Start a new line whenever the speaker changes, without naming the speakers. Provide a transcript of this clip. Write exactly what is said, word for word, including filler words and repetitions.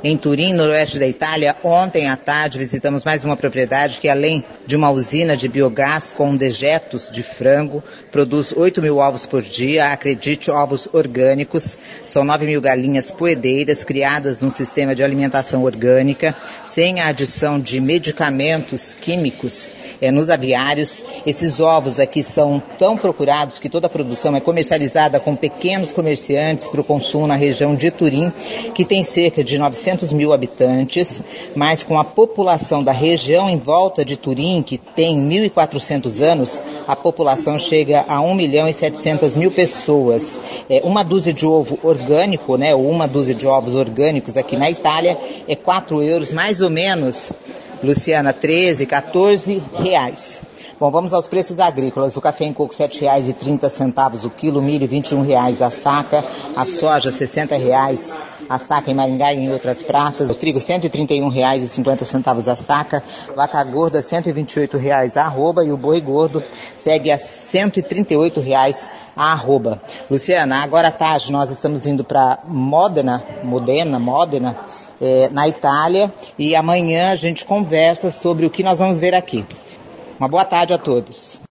em Turim, noroeste da Itália. Ontem à tarde visitamos mais uma propriedade que, além de uma usina de biogás com dejetos de frango, produz oito mil ovos por dia. Acredite, ovos orgânicos. São nove mil galinhas poedeiras criadas num sistema de alimentação orgânica, sem a adição de medicamentos químicos é, nos aviários. Esses ovos aqui são tão procurados que toda a produção é comercializada com pequenos comerciantes para o consumo na região de Turim, que tem cerca de novecentos mil habitantes, mas com a população da região em volta de Turim, que tem mil e quatrocentos anos, a população chega a um milhão e setecentas mil pessoas. É, uma dúzia de ovo orgânico, né, ou uma dúzia de ovos orgânicos aqui na Itália é quatro euros, mais ou menos, Luciana, treze, quatorze reais. Bom, vamos aos preços agrícolas. O café em coco, sete reais e trinta centavos o quilo, milho, vinte e um reais a saca, a soja, sessenta reais a saca em Maringá e em outras praças, o trigo, cento e trinta e um reais e cinquenta centavos a saca, vaca gorda, cento e vinte e oito reais a arroba, e o boi gordo segue a cento e trinta e oito reais a arroba. Luciana, agora à tarde nós estamos indo para Modena, Modena, Modena, é, na Itália, e amanhã a gente conversa sobre o que nós vamos ver aqui. Uma boa tarde a todos.